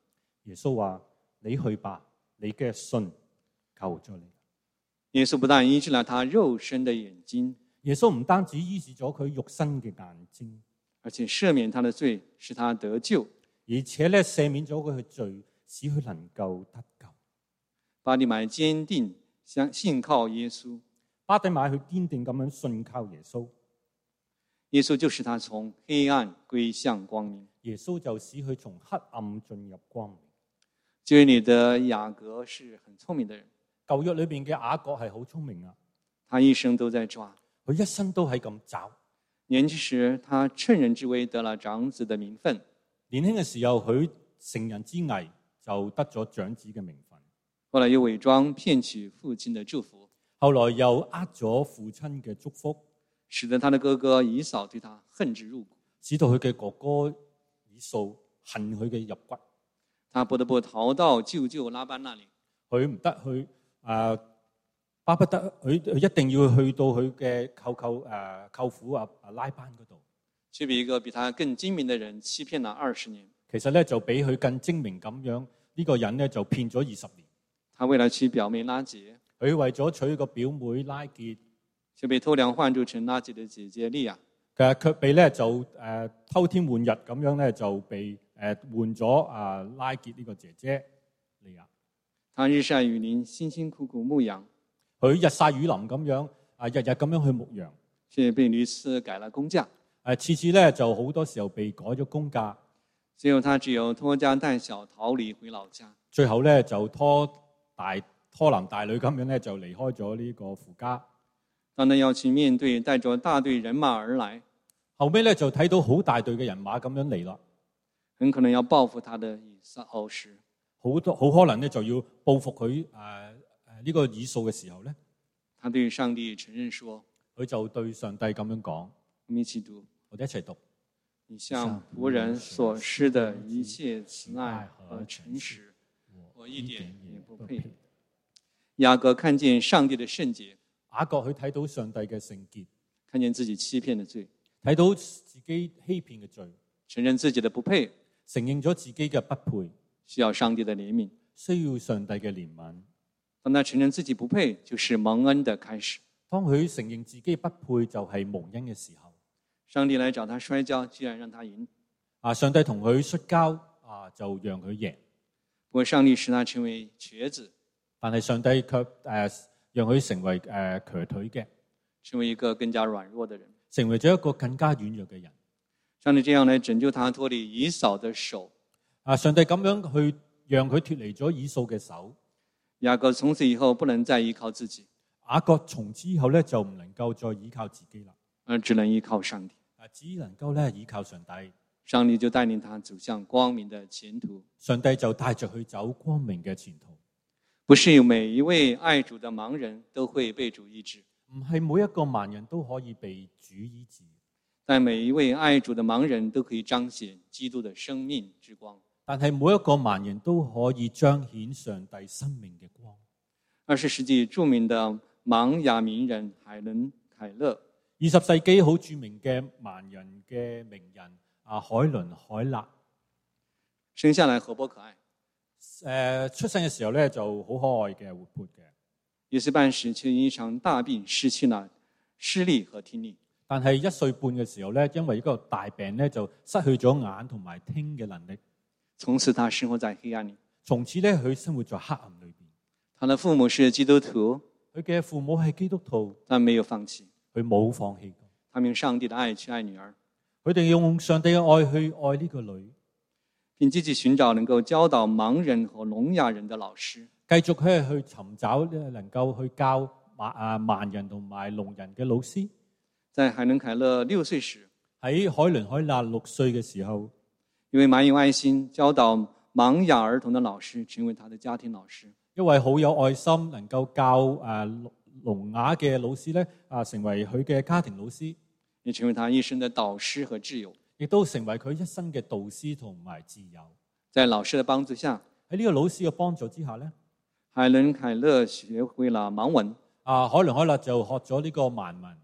耶穌話：你去吧，你嘅信救咗你。 耶穌不但醫治了他肉身的眼睛， 耶穌唔單止醫治咗佢肉身嘅眼睛， 而且赦免他的罪，使他得救。 而且咧赦免咗佢嘅罪，使佢能夠得救。 巴底買堅定相信靠耶穌， 巴底買佢堅定咁樣信靠耶穌， 耶穌就使他從黑暗歸向光明。 耶穌就使佢從黑暗進入光明。 舊約裏的雅各是很聰明的人， 舊約裏邊嘅雅各係好聰明啊， 他一生都在抓， 佢一生都喺咁找。 年輕時他趁人之危得了長子的名分， 年輕嘅時候佢乘人之危就得咗長子嘅名分， 後來又偽裝騙取父親的祝福， 後來又呃咗父親嘅祝福， 使得他的哥哥以掃對他恨之入骨， 使到佢嘅哥哥以掃恨佢嘅入骨。 他不得不逃到舅舅拉班那裡， 佢唔得去誒，巴不得佢佢一定要去到佢嘅舅舅誒舅父啊拉班嗰度， 卻被一個比他更精明的人欺騙了二十年。 其實咧就比佢更精明咁樣，呢、這個人咧就騙咗二十年。 他為了娶表妹拉結， 佢為咗娶個表妹拉結， 卻被偷梁換柱成拉結的姐姐利亞。 其實卻被咧就誒、呃、偷天換日咁樣咧就被誒、呃、換咗啊拉結呢個姐姐利亞。 他日曬雨淋，辛辛苦苦牧羊， 佢日曬雨淋咁樣啊，日日咁樣去牧羊， 卻被屢次改了工價。 誒次次咧就好多時候被改咗工價， 最後他只有拖家帶小逃離回老家。 最後咧就拖大拖男帶女咁樣咧就離開咗呢個父家。 當他要去面對帶着大隊人馬而來， 後尾咧就睇到好大隊嘅人馬咁樣嚟啦， 很可能要報復他的以掃時， 好多好可能咧就要報復佢誒誒呢個以掃嘅時候咧， 他對上帝承認說， 佢就對上帝咁樣講， 我們一起讀， 我哋一齊讀。 你向僕人所施的一切慈愛和誠實，我一點也不配。雅各看見上帝的聖潔， 雅各佢睇到上帝嘅聖潔， 看見自己欺騙的罪， 睇到自己欺騙嘅罪， 承認自己的不配， 承認咗自己嘅不配， 需要上帝的憐憫， 需要上帝嘅憐憫。 當他承認自己不配，就是蒙恩的開始。 當佢承認自己不配，就係蒙恩嘅時候。 上帝來找他摔跤，居然讓他贏。 啊，上帝同佢摔跤，啊就讓佢贏。 不過上帝使他成為瘸子， 但係上帝卻誒、呃、讓佢成為誒瘸、呃、腿嘅， 成為一個更加軟弱的人， 成為咗一個更加軟弱嘅人。 上帝這樣來拯救他脫離以掃的手。 啊，上帝咁樣去讓佢脫離咗以掃嘅手。 雅各從此以後不能再依靠自己， 雅各從此以後咧就唔能夠再依靠自己啦， 而只能依靠上帝。 啊，只能夠咧依靠上帝。 上帝就帶領他走向光明的前途。 上帝就帶着佢走光明嘅前途。 不是每一位愛主的盲人都會被主醫治， 唔係每一個盲人都可以被主醫治， 但每一位愛主的盲人都可以彰顯基督的生命之光。 但係每一個盲人都可以彰顯上帝生命嘅光。 二十世紀著名的盲啞名人海倫凱勒， 二十世紀好著名嘅盲人嘅名人啊，海倫凱勒， 生下來活潑可愛， 誒出生嘅時候咧就好可愛嘅，活潑嘅。 一歲半時卻因一場大病失去了視力和聽力。 但係一歲半嘅時候咧，因為一個大病咧就失去咗眼同埋聽嘅能力。 從此他生活在黑暗裏。 從此咧佢生活在黑暗裏邊。 他的父母是基督徒， 佢嘅父母係基督徒， 但沒有放棄。 佢冇放棄過。 他們用上帝的愛去愛女兒， 佢哋用上帝嘅愛去愛呢個女， 並積極尋找能夠教導盲人和聾啞人的老師， 繼續去去尋找能夠去教盲啊盲人同埋聾人嘅老師。 在海倫凱勒六歲時， 喺海倫凱勒六歲嘅時候， 一位滿有愛心教導盲啞兒童的老師成為他的家庭老師。 一位好有愛心能夠教誒聾啞嘅老師咧啊，成為佢嘅家庭老師， 也成為他一生的導師和摯友， 亦都成為佢一生嘅導師同埋摯友。 在老師的幫助下， 喺呢個老師嘅幫助之下咧， 海倫凱勒學會了盲文。 啊，海倫凱勒就學咗呢個盲文。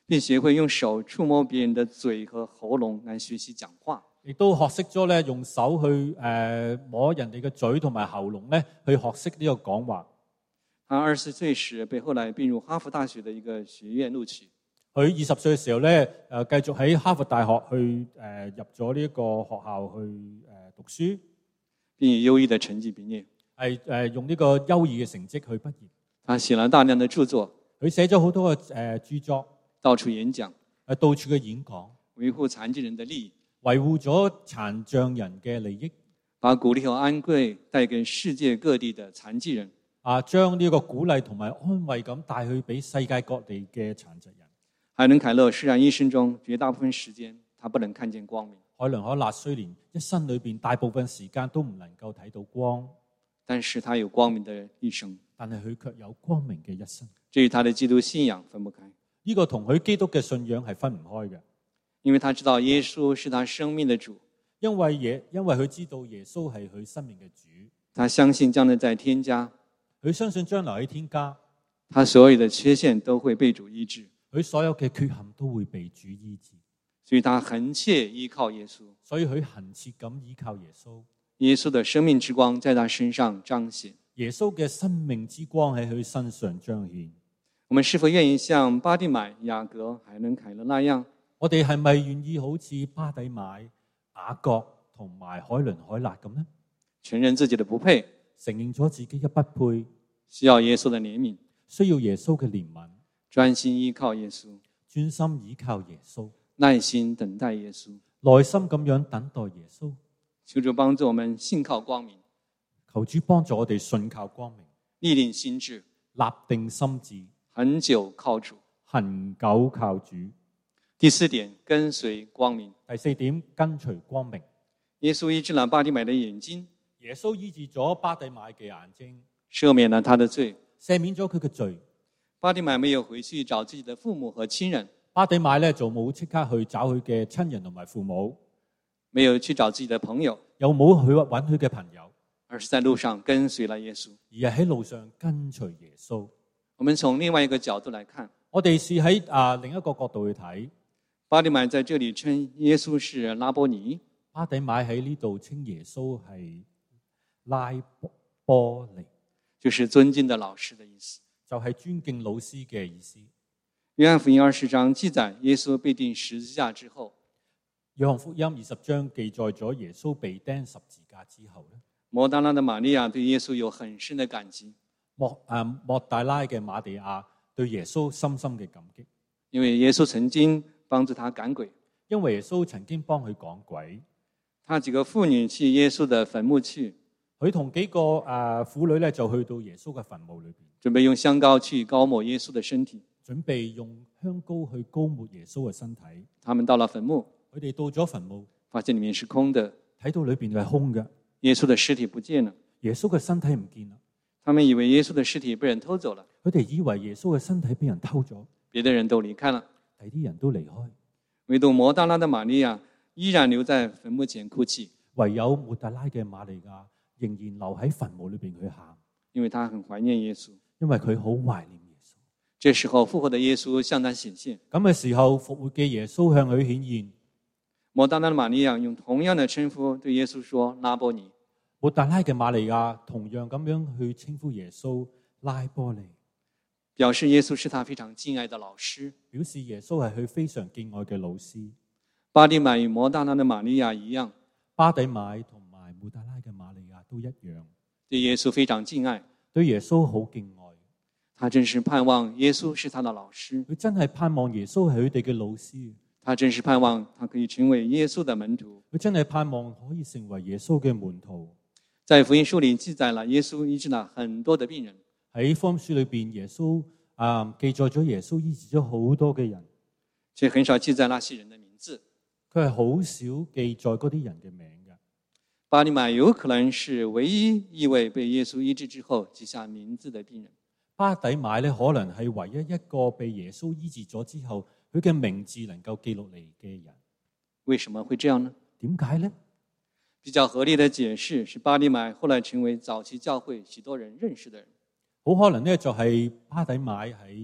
並學會用手觸摸別人的嘴和喉嚨來學習講話。 亦都學識咗咧用手去誒、呃、摸人哋嘅嘴同埋喉嚨咧，去學識呢個講話。 他二十歲時被後來並入哈佛大學的一個學院錄取。 佢二十歲嘅時候咧，誒繼續喺哈佛大學去誒、呃、入咗呢一個學校去誒、呃、讀書， 並以優異的成績畢業。 係誒、呃、用呢個優異嘅成績去畢業。 他寫了大量的著作， 佢寫咗好多嘅誒著作， 到處演講， 誒到處嘅演講， 維護殘疾人的利益， 維護咗殘障人嘅利益， 把鼓勵和安慰帶給世界各地的殘疾人。 啊，將呢個鼓勵同埋安慰咁帶去俾世界各地嘅殘疾人。 海倫凱勒雖然一生中絕大部分時間，他不能看見光明。 海倫凱勒雖然一生裏邊大部分時間都唔能夠睇到光， 但是他有光明的一生， 但係佢卻有光明嘅一生。 這與他的基督信仰分不開。 呢個同佢基督嘅信仰係分唔開嘅， 因為他知道耶穌是他生命的主， 因為耶因為佢知道耶穌係佢生命嘅主， 他相信將來在天家， 佢相信將來喺天家， 他所有的缺陷都會被主醫治， 佢所有嘅缺陷都會被主醫治， 所以他懇切依靠耶穌， 所以佢懇切咁依靠耶穌。 耶穌的生命之光在他身上彰顯， 耶穌嘅生命之光喺佢身上彰顯。 我們是否願意像巴蒂買、雅各、海倫凱勒那樣？ 我哋係咪願意好似巴底買、雅各同埋海倫凱勒咁呢？ 承認自己的不配， 承認咗自己嘅不配， 需要耶穌的憐憫， 需要耶穌嘅憐憫， 專心依靠耶穌， 專心依靠耶穌， 耐心等待耶穌， 耐心咁樣等待耶穌。 求主幫助我們信靠光明， 求主幫助我哋信靠光明， 立定心志， 立定心志， 恆久靠主， 恆久靠主。 第四點，跟隨光明。 第四點，跟隨光明。 耶穌醫治了巴底買的眼睛， 耶穌醫治咗巴底買嘅眼睛， 赦免了他的罪， 赦免咗佢嘅罪。 巴底買沒有回去找自己的父母和親人， 巴底買咧就冇即刻去找佢嘅親人同埋父母， 沒有去找自己的朋友， 又冇去揾佢嘅朋友， 而是在路上跟隨了耶穌。 而係喺路上跟隨耶穌。 我們從另外一個角度來看， 我哋試喺啊另一個角度去睇， 巴底買在這裡稱耶穌是拉波尼， 巴底買喺呢度稱耶穌係拉波尼， 就是尊敬的老師的意思， 就係尊敬老師嘅意思。 約翰福音二十章記載耶穌被釘十字架之後， 約翰福音二十章記載咗耶穌被釘十字架之後咧， 抹大拉的瑪利亞對耶穌有很深的感激。 莫誒莫大拉嘅馬利亞對耶穌深深嘅感激， 因為耶穌曾經幫助他趕鬼， 因為耶穌曾經幫佢趕鬼。 他幾個婦女去耶穌的墳墓去， 佢同幾個誒婦女咧就去到耶穌嘅墳墓裏邊， 準備用香膏去膏抹耶穌的身體。 準備用香膏去膏抹耶穌嘅身體。 他們到了墳墓， 佢哋到咗墳墓， 發現裡面是空的， 睇到裏邊係空嘅， 耶穌的屍體不見了。 耶穌嘅身體唔見啦。 他們以為耶穌的屍體被人偷走了， 佢哋以為耶穌嘅身體俾人偷咗， 別的人都離開了， 第啲人都離開， 唯獨抹大拉的瑪利亞依然留在墳墓前哭泣， 唯有抹大拉嘅瑪利亞仍然留喺墳墓裏邊去喊， 因為他很懷念耶穌。 因為佢好懷念耶穌。 這時候復活的耶穌向他顯現， 咁嘅時候復活嘅耶穌向佢顯現， 抹大拉的瑪利亞用同樣的稱呼對耶穌說拉波尼。 抹大拉嘅瑪利亞同樣咁樣去稱呼耶穌拉波尼， 表示耶穌是他非常敬愛的老師， 表示耶穌係佢非常敬愛嘅老師。 巴底買與抹大拉的瑪利亞一樣， 巴底買同埋抹大拉嘅瑪利亞都一樣， 對耶穌非常敬愛， 對耶穌好敬愛。 他真是盼望耶穌是他的老師， 佢真係盼望耶穌係佢哋嘅老師， 他真是盼望他可以成為耶穌的門徒， 佢真係盼望可以成為耶穌嘅門徒。 在福音書裏記載了耶穌醫治了很多的病人， 喺福音書裏邊，耶穌啊、嗯、記載咗耶穌醫治咗好多嘅人， 卻很少記載那些人的名字。 佢係好少記載嗰啲人嘅名嘅。 巴底買有可能是唯一一位被耶穌醫治之後記下名字的病人。 巴底買咧，可能係唯一一個被耶穌醫治咗之後，佢嘅名字能夠記錄嚟嘅人。 為什麼會這樣呢？ 點解呢？ 比較合理的解釋是巴底買後來成為早期教會許多人認識的人。 好可能咧，就係巴底買喺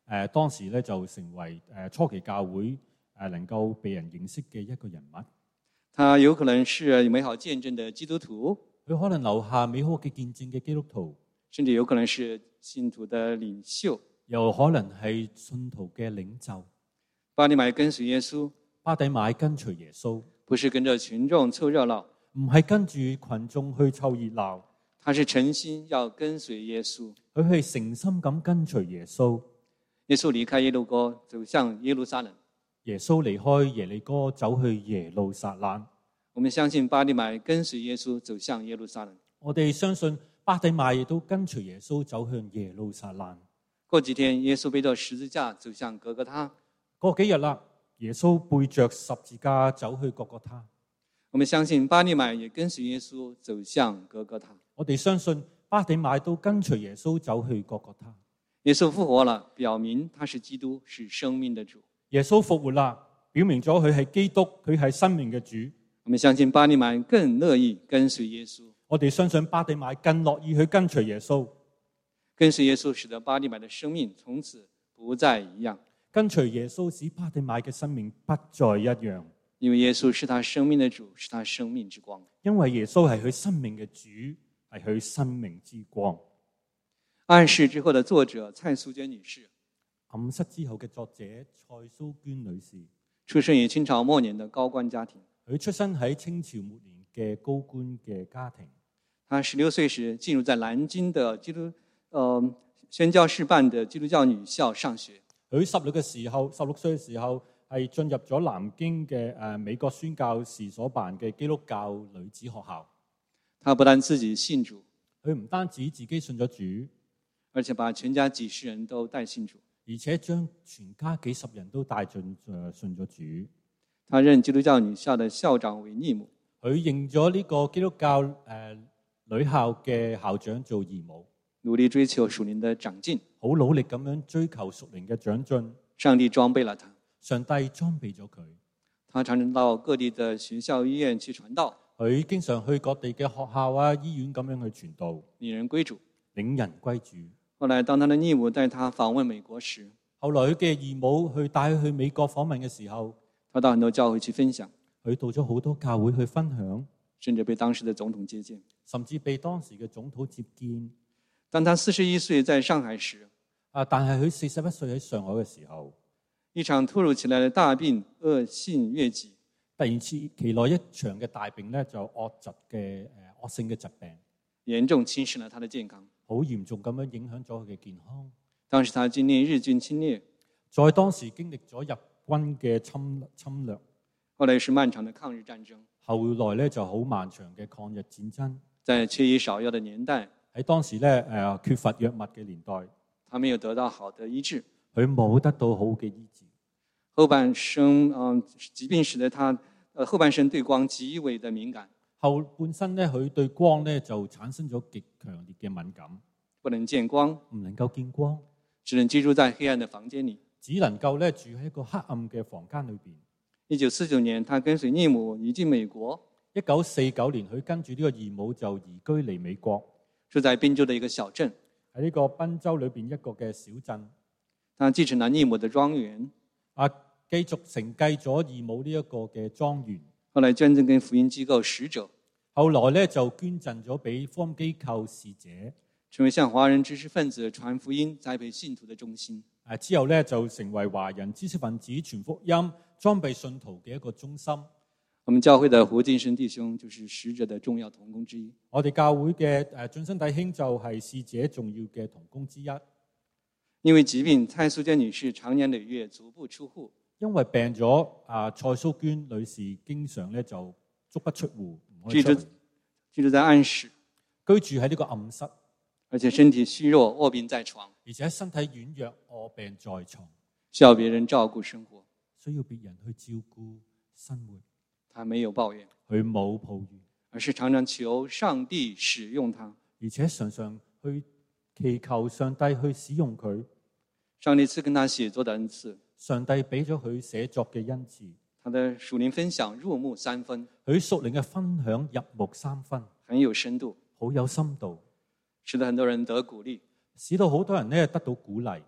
誒當時咧就成為誒初期教會誒能夠被人認識嘅一個人物。 他有可能是美好見證的基督徒， 佢可能留下美好嘅見證嘅基督徒， 甚至有可能是信徒的領袖， 又可能係信徒嘅領袖。 巴底買跟隨耶穌， 巴底買跟隨耶穌， 不是跟着群眾湊熱鬧， 唔係跟住群眾去湊熱鬧， 他是誠心要跟隨耶穌。 佢係誠心咁跟隨耶穌。 耶穌離開耶路哥，走向耶路撒冷。 耶穌離開耶利哥，走去耶路撒冷。 我們相信巴底買跟隨耶穌走向耶路撒冷。 我哋相信巴底買亦都跟隨耶穌走向耶路撒冷。 過幾天，耶穌背着十字架走向各各他。 過幾日啦，耶穌背着十字架走去各各他。 我們相信巴底買也跟隨耶穌走向各各他。 我哋相信巴底買都跟隨耶穌走去各各他。 耶穌復活了，表明他是基督，是生命的主。 耶穌復活啦，表明咗佢係基督，佢係生命嘅主。 我們相信巴底買更樂意跟隨耶穌。 我哋相信巴底買更樂意去跟隨耶穌。 跟隨耶穌使得巴底買的生命從此不再一樣。 跟隨耶穌使巴底買嘅生命不再一樣。 因為耶穌是他生命的主，是他生命之光。 因為耶穌係佢生命嘅主，係佢生命之光。 暗室之後的作者蔡蘇娟女士， 暗室之後嘅作者蔡蘇娟女士， 出生於清朝末年的高官家庭。 佢出生喺清朝末年嘅高官嘅家庭。 他十六歲時進入在南京的基督呃宣教士辦的基督教女校上學。 佢十六嘅時候，十六歲嘅時候係進入咗南京嘅誒美國宣教士所辦嘅基督教女子學校。 他不但自己信主， 佢唔單止自己信咗主， 而且把全家幾十人都帶信主， 而且將全家幾十人都帶進誒信咗主。 他任基督教女校的校長為義母。 佢認咗呢個基督教誒、呃、女校嘅校長做義母， 努力追求屬靈的長進， 好努力咁樣追求屬靈嘅長進。 上帝裝備了他， 上帝裝備咗佢。 他常常到各地的學校醫院去傳道。 佢經常去各地嘅學校啊、醫院咁樣去傳道， 領人歸主， 領人歸主。 後來當他的義母帶他訪問美國時， 後來佢嘅義母去帶佢去美國訪問嘅時候， 他到很多教會去分享， 佢到咗好多教會去分享， 甚至被當時的總統接見， 甚至被當時嘅總統接見。 當他四十一歲在上海時， 啊，但係佢四十一歲喺上海嘅時候， 一場突如其來的大病惡性瘧疾， 突然之其來一場嘅大病咧，就惡疾嘅誒惡性嘅疾病， 嚴重侵蝕了他的健康， 好嚴重咁樣影響咗佢嘅健康。 當時他經歷日軍侵略， 在當時經歷咗日軍嘅侵侵略， 後來是漫長的抗日戰爭， 後來咧就好漫長嘅抗日戰爭。 在缺醫少藥的年代， 喺當時咧誒缺乏藥物嘅年代， 他沒有得到好的醫治， 佢冇得到好嘅醫治。 後半生嗯疾病使得他呃後半生對光極為的敏感， 後半生咧佢對光咧就產生咗極強烈嘅敏感， 不能見光， 唔能夠見光， 只能居住在黑暗的房間裡， 只能夠咧住喺一個黑暗嘅房間裏邊。 一九四九年，他跟隨義母移居美國。 一九四九年，佢跟住呢個義母就移居嚟美國， 住在賓州的一個小鎮。 喺呢個賓州裏邊一個嘅小鎮。 他繼承了義母的莊園， 啊，繼續承繼咗義母呢一個嘅莊園。 後來捐贈給福音機構使者， 後來咧就捐贈咗俾福音機構使者， 成為向華人知識分子傳福音、栽培信徒的中心。 啊，之後咧就成為華人知識分子傳福音、裝備信徒嘅一個中心。 我們教會的胡進生弟兄就是使者的重要同工之一。 我哋教會嘅誒進生弟兄就係使者重要嘅同工之一。 因為疾病，蔡蘇娟女士長年累月足不出戶。 因為病咗，啊蔡蘇娟女士經常咧就足不出戶，唔可以出嚟， 居住在暗室， 居住喺呢個暗室， 而且身體虛弱，臥病在床， 而且身體軟弱，臥病在床， 需要別人照顧生活， 需要別人去照顧生活。 他沒有抱怨， 佢冇抱怨， 而是常常求上帝使用他， 而且常常去祈求上帝去使用佢。 上帝賜給他寫作的恩賜， 上帝俾咗佢寫作嘅恩賜， 他的屬靈分享入木三分， 佢屬靈嘅分享入木三分， 很有深度， 好有深度， 使得很多人得鼓勵， 使到好多人咧得到鼓勵。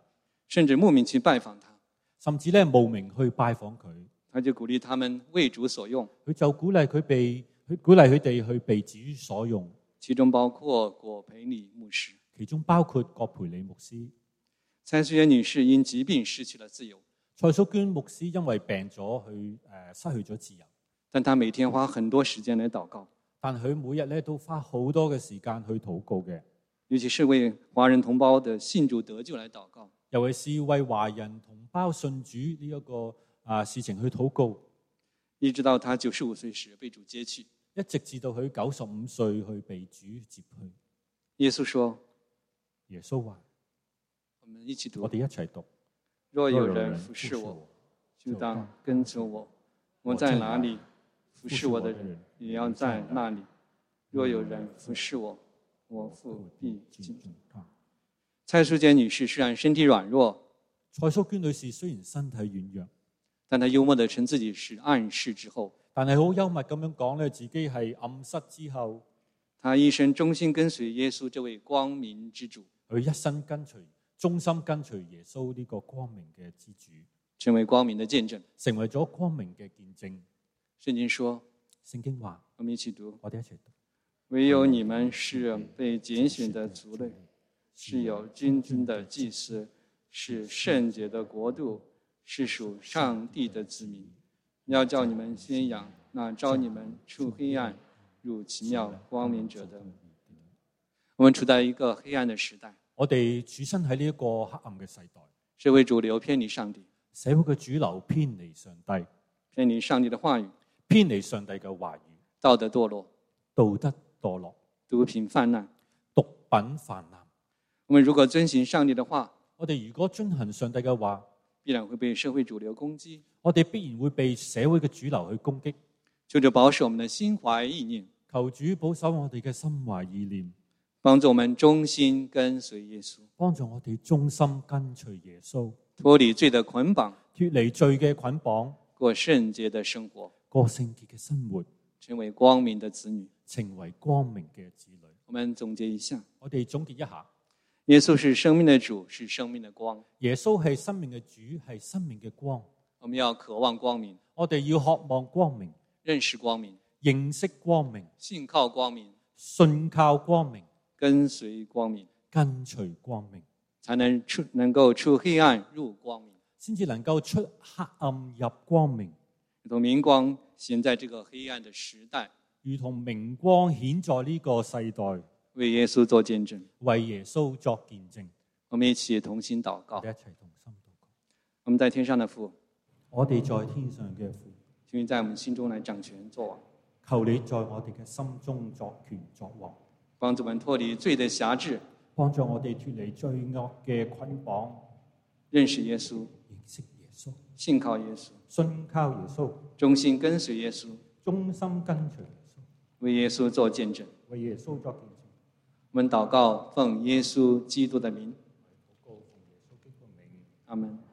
甚至慕名去拜訪他。 甚至咧慕名去拜訪佢。 他就鼓勵他們為主所用， 佢就鼓勵佢被佢鼓勵佢哋去被主所用， 其中包括葛培理牧師。 其中包括葛培理牧師。 蔡淑娟女士因疾病失去了自由， 蔡淑娟牧師因為病咗，佢誒失去咗自由， 但她每天花很多時間來禱告， 但佢每日咧都花好多嘅時間去禱告嘅， 尤其是為華人同胞的信主得救來禱告， 尤其是為華人同胞信主呢一個啊事情去禱告， 一直到他九十五歲時被主接去， 一直至到佢九十五歲去被主接去。 耶穌說， 耶穌話： 我們一起讀， 我哋一齊讀。 若有人服侍我，就當跟着我。我在哪裡，服侍我的人也要在那裡。若有人服侍我，我父必敬重他。蔡淑娟女士雖然身體軟弱， 蔡淑娟女士雖然身體軟弱， 但她幽默地稱自己是暗室之後， 但係好幽默咁樣講咧，自己係暗室之後。 她一生忠心跟隨耶穌這位光明之主， 佢一生跟隨、忠心跟隨耶穌呢個光明嘅之主， 成為光明的見證， 成為咗光明嘅見證。 聖經說， 聖經話， 我們一起讀， 我哋一齊讀。 唯有你們是被揀選的族類，是有君尊的祭司，是聖潔的國度，是屬上帝的子民。要叫你們宣揚那召你們出黑暗入奇妙光明者的。我們處在一個黑暗的時代， 我哋處身喺呢一個黑暗嘅世代， 社會主流偏離上帝， 社會嘅主流偏離上帝， 偏離上帝的話語， 偏離上帝嘅話語， 道德墮落， 道德墮落， 毒品泛濫， 毒品泛濫。 我們如果遵行上帝的話， 我哋如果遵行上帝嘅話， 必然會被社會主流攻擊， 我哋必然會被社會嘅主流去攻擊。 求主保守我們的心懷意念， 求主保守我哋嘅心懷意念， 幫助我們忠心跟隨耶穌， 幫助我哋忠心跟隨耶穌， 脫離罪的捆綁， 脫離罪嘅捆綁， 過聖潔的生活， 過聖潔嘅生活， 成為光明的子女， 成為光明嘅子女。 我們總結一下， 我哋總結一下， 耶穌是生命的主，是生命的光。 耶穌係生命嘅主，係生命嘅光。 我們要渴望光明， 我哋要渴望光明， 認識光明， 認識光明， 信靠光明， 信靠光明， 跟隨光明， 跟隨光明， 才能出能夠出黑暗入光明， 先至能夠出黑暗入光明， 如同明光顯在這個黑暗的時代， 如同明光顯在呢個世代， 為耶穌做見證， 為耶穌作見證。 我們一起同心禱告。 我哋一齊同心禱告。 我們在天上的父， 我哋在天上嘅父， 請你在我們心中來掌權作王， 求你在我哋嘅心中作權作王， 幫助我們脫離罪的轄制， 幫助我哋脫離罪惡嘅捆綁， 認識耶穌， 認識耶穌， 信靠耶穌， 信靠耶穌， 忠心跟隨耶穌， 忠心跟隨耶穌， 為耶穌做見證。 為耶穌作見證。 我們禱告，奉耶穌基督的名， 禱告奉耶穌基督的名。 阿門。